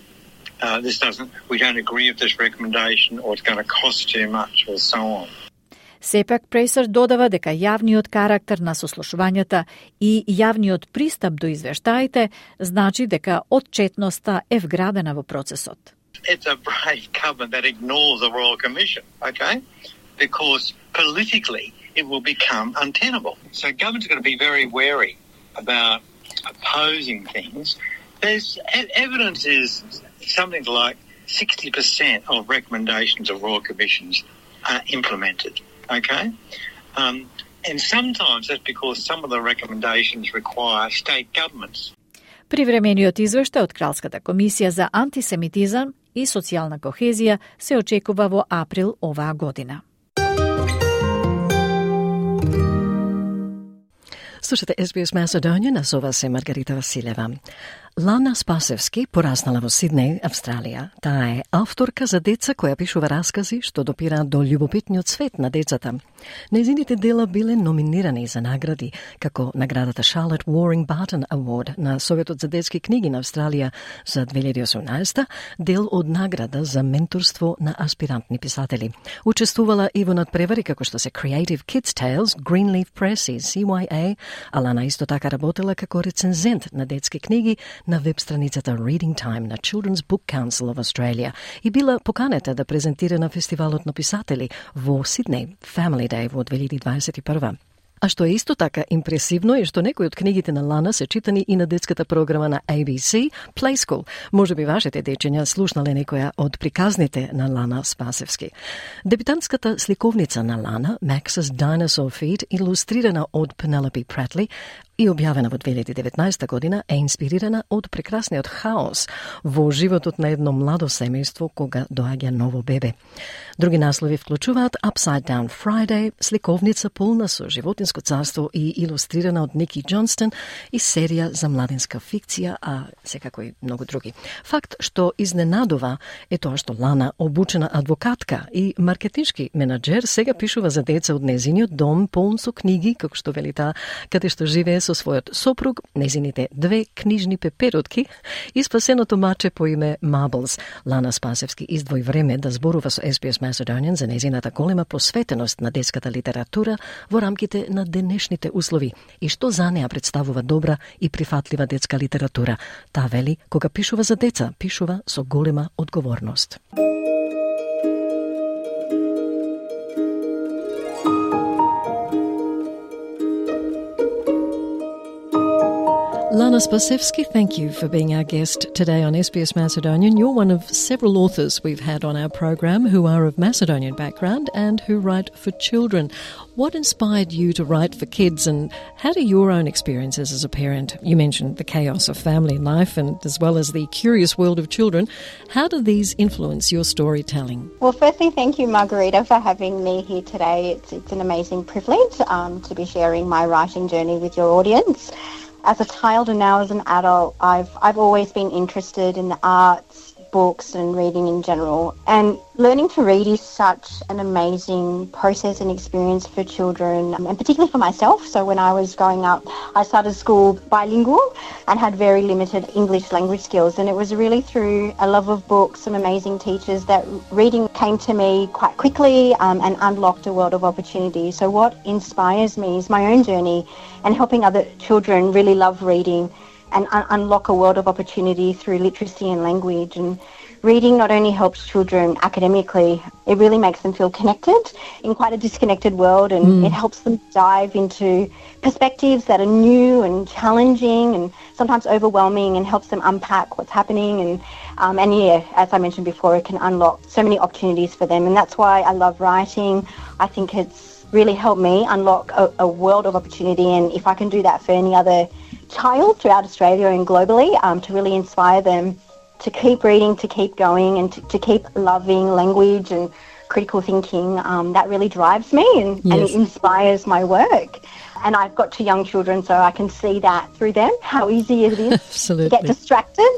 we don't agree with this recommendation, or it's going to cost too much, or so on. Сепак Прейсер додава дека јавниот карактер на сослушувањата и јавниот пристап до извештаите значи дека отчетноста е вградена во процесот. It's a brave government that ignores the Royal Commission, okay? Because politically it will become untenable. So government's got to be very wary about opposing things. There's evidence is something like 60% of recommendations of Royal Commissions are implemented. Okay? And sometimes that's because some of the recommendations require state governments. Привремениот извештај од Кралската комисија за антисемитизам и социјална кохезија се очекува во април оваа година. Слушате SBS Macedonian, на зова се Маргарита Василева. Лана Спасевски пораснала во Сиднеј, Австралија. Таа е авторка за деца која пишува раскази што допираат до љубопитниот свет на децата. Нејзините дела биле номинирани за награди, како наградата Charlotte Waring Barton Award на Советот за детски книги на Австралија за 2018, дел од награда за менторство на аспирантни писатели. Учествувала и во надпревари како што се Creative Kids Tales, Greenleaf Press и CYA, а Лана исто така работела како рецензент на детски книги на веб страницата Reading Time на Children's Book Council of Australia и била поканета да презентира на фестивалот на писатели во Сиднеј Family Day во 2021. А што е исто така импресивно е што некои од книгите на Лана се читани и на детската програма на ABC Play School. Може би вашите дечиња слушнале некоја од приказните на Лана Спасевски. Дебютантската сликовница на Лана, Max's Dinosaur Feed, илустрирана од Penelope Pratley и објавена во 2019 година, е инспирирана од прекрасниот хаос во животот на едно младо семејство кога доаѓа ново бебе. Други наслови вклучуваат Upside Down Friday, сликовница полна со животинско царство и илустрирана од Ники Џонстон и серија за младинска фикција, а секако и многу други. Факт што изненадува е тоа што Лана, обучена адвокатка и маркетиншки менаџер, сега пишува за деца од незиниот дом полн со книги, како што вели таа, каде што живее со својот сопруг, незините 2 книжни пеперутки и спасеното маче по име Marbles. Лана Спасевски издвои време да зборува со SBS Macedonian за незината голема посветеност на детската литература во рамките на денешните услови и што за неа представува добра и прифатлива детска литература. Таа вели, кога пишува за деца, пишува со голема одговорност. Lana Spasevski, thank you for being our guest today on SBS Macedonian. You're one of several authors we've had on our program who are of Macedonian background and who write for children. What inspired you to write for kids, and how do your own experiences as a parent, you mentioned the chaos of family life and as well as the curious world of children, how do these influence your storytelling? Well, firstly, thank you, Margarita, for having me here today. It's an amazing privilege to be sharing my writing journey with your audience. As a child and now as an adult, I've always been interested in the arts, books and reading in general. And learning to read is such an amazing process and experience for children, and particularly for myself. So when I was growing up, I started school bilingual and had very limited English language skills. And it was really through a love of books and amazing teachers that reading came to me quite quickly and unlocked a world of opportunity. So what inspires me is my own journey and helping other children really love reading and unlock a world of opportunity through literacy and language. And reading not only helps children academically, it really makes them feel connected in quite a disconnected world, and it helps them dive into perspectives that are new and challenging and sometimes overwhelming, and helps them unpack what's happening. And yeah, as I mentioned before, it can unlock so many opportunities for them, and that's why I love writing. I think it's really helped me unlock a world of opportunity, and if I can do that for any other child throughout Australia and globally, to really inspire them to keep reading, to keep going, and to keep loving language and critical thinking, that really drives me and it inspires my work. And I've got 2 young children, so I can see that through them, how easy it is to get distracted.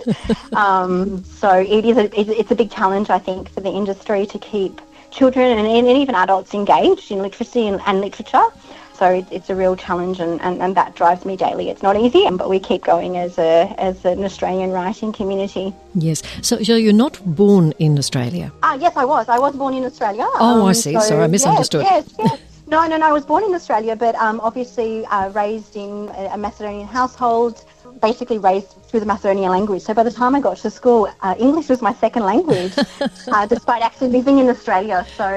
So it's a big challenge, I think, for the industry to keep children and even adults engaged in literacy and literature. So it's a real challenge, and that drives me daily. It's not easy, but we keep going as an Australian writing community. Yes. So you're not born in Australia? Yes, I was. I was born in Australia. Oh, I see. Sorry, I misunderstood. Yes. No, I was born in Australia, but obviously raised in a Macedonian household, basically raised through the Macedonian language. So by the time I got to school, English was my second language, despite actually living in Australia. So,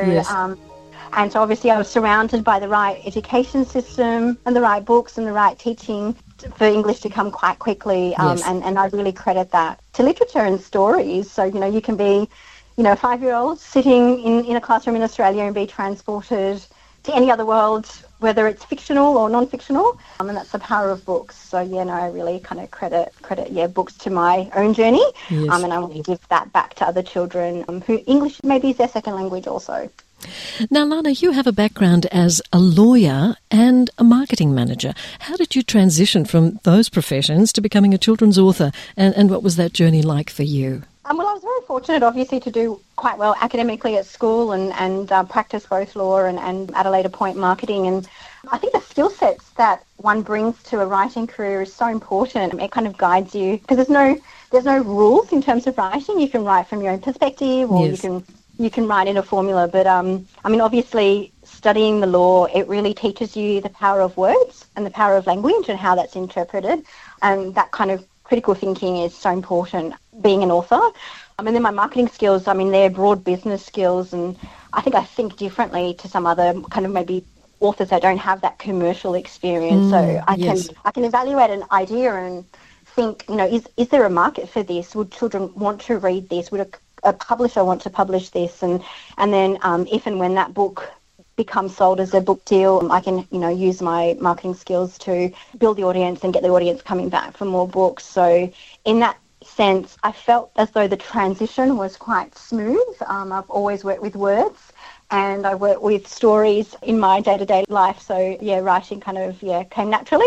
and so obviously I was surrounded by the right education system and the right books and the right teaching for English to come quite quickly. And I really credit that to literature and stories. So, you can be, a 5-year-old sitting in a classroom in Australia and be transported to any other world, whether it's fictional or non-fictional, and that's the power of books. So, I really kind of credit books to my own journey, and I want to give that back to other children who English maybe is their second language also. Now, Lana, you have a background as a lawyer and a marketing manager. How did you transition from those professions to becoming a children's author, and what was that journey like for you? Well, I was very fortunate, obviously, to do quite well academically at school and practice both law and at a later point marketing. And I think the skill sets that one brings to a writing career is so important. It kind of guides you because there's no rules in terms of writing. You can write from your own perspective, or you can write in a formula. But obviously, studying the law, it really teaches you the power of words and the power of language and how that's interpreted, and that kind of critical thinking is so important being an author. And then my marketing skills, they're broad business skills, and I think differently to some other kind of maybe authors that don't have that commercial experience. So I can evaluate an idea and think, is there a market for this? Would children want to read this? Would a publisher want to publish this? And then if and when that book becomes sold as a book deal, I can, use my marketing skills to build the audience and get the audience coming back for more books. So in that sense, I felt as though the transition was quite smooth. I've always worked with words and I work with stories in my day-to-day life. So, writing kind of, came naturally.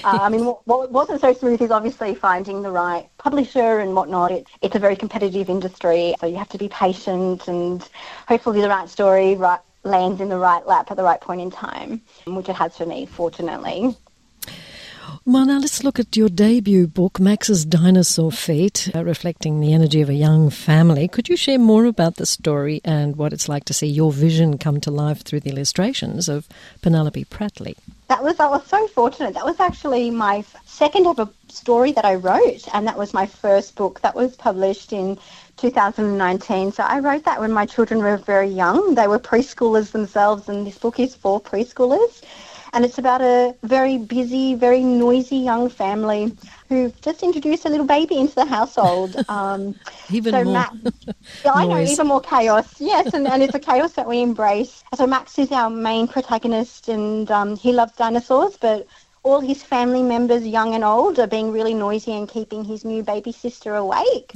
What wasn't so smooth is obviously finding the right publisher and whatnot. It's a very competitive industry, so you have to be patient and hopefully the right story lands in the right lap at the right point in time, which it has for me, fortunately. Well, now let's look at your debut book, Max's Dinosaur Fate, reflecting the energy of a young family. Could you share more about the story and what it's like to see your vision come to life through the illustrations of Penelope Pratley? I was so fortunate. That was actually my second ever story that I wrote, and that was my first book that was published in 2019. So I wrote that when my children were very young. They were preschoolers themselves, and this book is for preschoolers. And it's about a very busy, very noisy young family who've just introduced a little baby into the household. Even more I know, even more chaos. Yes, and it's a chaos that we embrace. So Max is our main protagonist, and he loves dinosaurs, but all his family members, young and old, are being really noisy and keeping his new baby sister awake.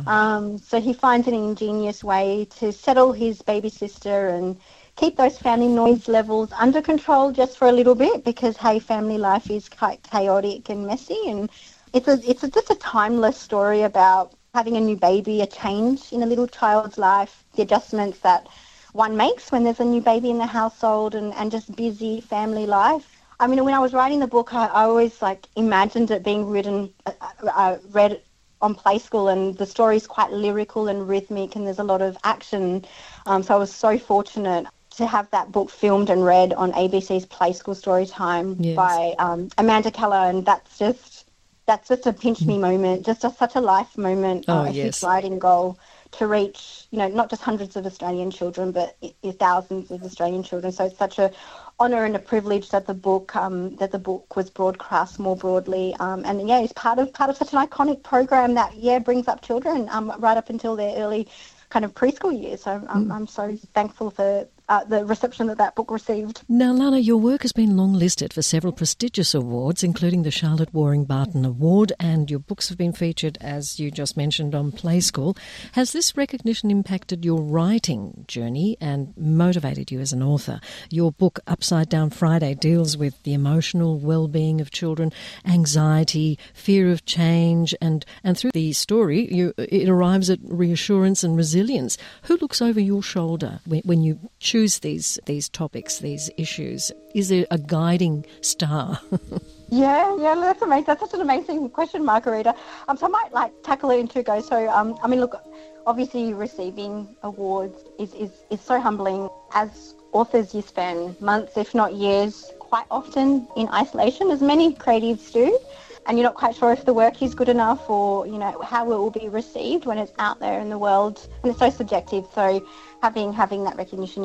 So he finds an ingenious way to settle his baby sister and keep those family noise levels under control just for a little bit, because, hey, family life is quite chaotic and messy. And it's just a timeless story about having a new baby, a change in a little child's life, the adjustments that one makes when there's a new baby in the household, and just busy family life. When I was writing the book, I always imagined it being read on Play School, and the story is quite lyrical and rhythmic, and there's a lot of action. So I was so fortunate to have that book filmed and read on ABC's Play School Storytime by Amanda Keller, and that's just a pinch me moment, just such a life moment, a huge writing goal to reach, not just hundreds of Australian children, but thousands of Australian children. So it's such a honour and a privilege that the book was broadcast more broadly, and it's part of such an iconic program that brings up children right up until their early kind of preschool years. So I'm so thankful for the reception that book received. Now, Lana, your work has been long listed for several prestigious awards, including the Charlotte Waring Barton Award, and your books have been featured, as you just mentioned, on Play School. Has this recognition impacted your writing journey and motivated you as an author? Your book, Upside Down Friday, deals with the emotional well-being of children, anxiety, fear of change, and through the story, it arrives at reassurance and resilience. Who looks over your shoulder when you choose these topics, these issues? Is there a guiding star? Yeah, that's amazing. That's such an amazing question, Margarita. So I might tackle it in two goes. So, look, obviously receiving awards is so humbling. As authors, you spend months, if not years, quite often in isolation, as many creatives do. And you're not quite sure if the work is good enough or, how it will be received when it's out there in the world. And it's so subjective. So having that recognition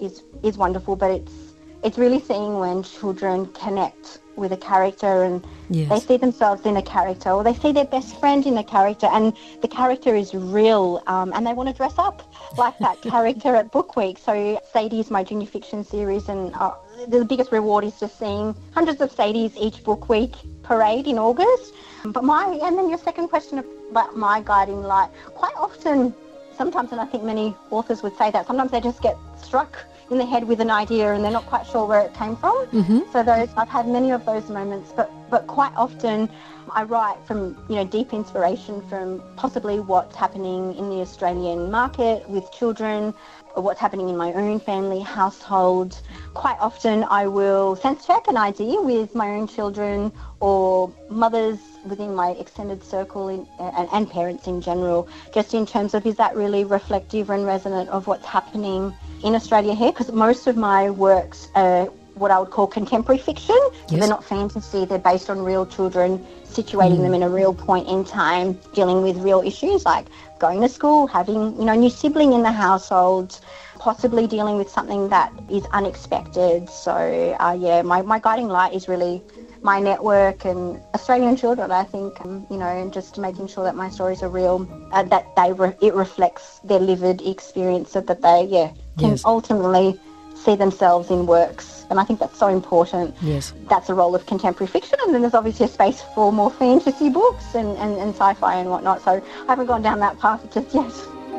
is wonderful, but it's really seeing when children connect with a character and they see themselves in a character, or they see their best friend in the character, and the character is real, and they want to dress up like that character at Book Week. So Sadie's my junior fiction series, and the biggest reward is just seeing hundreds of Sadies each Book Week parade in August. And then your second question about my guiding light, quite often, sometimes, and I think many authors would say that, sometimes they just get struck in the head with an idea and they're not quite sure where it came from. Mm-hmm. So I've had many of those moments, but quite often I write from deep inspiration from possibly what's happening in the Australian market with children, or what's happening in my own family household. Quite often I will sense check an idea with my own children or mothers within my extended circle and parents in general, just in terms of, is that really reflective and resonant of what's happening in Australia here? Because most of my works are what I would call contemporary fiction. Yes. They're not fantasy, they're based on real children, situating them in a real point in time, dealing with real issues like going to school, having a new sibling in the household, possibly dealing with something that is unexpected. So my guiding light is really my network and Australian children, I think, and just making sure that my stories are real, that it reflects their lived experience, so that they can ultimately see themselves in works. And I think that's so important. Yes. That's a role of contemporary fiction. And then there's obviously a space for more fantasy books and sci-fi and whatnot. So I haven't gone down that path just yet.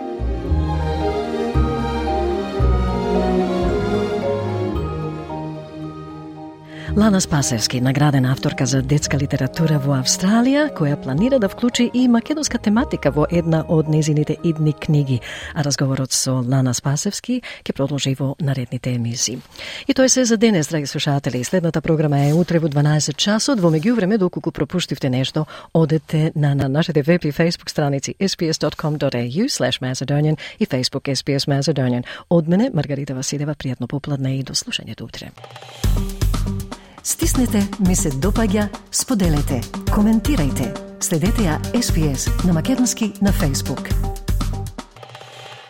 Лана Спасевски, наградена авторка за детска литература во Австралија, која планира да вклучи и македонска тематика во една од незините идни книги. А разговорот со Лана Спасевски ќе продолжи во наредните емисии. И тоа е се за денес, драги слушатели. Следната програма е утре во 12 часот. Во меѓувреме, доколку пропуштивте нешто, одете на нашите веб и фейсбук страници sbs.com.au/Macedonian и Facebook SBS Macedonian. Од мене, Маргарита Василева, пријатно попладне и до слушањето утре. Стиснете, ми се допаѓа, споделете, коментирајте. Следете ја SBS на македонски на Facebook.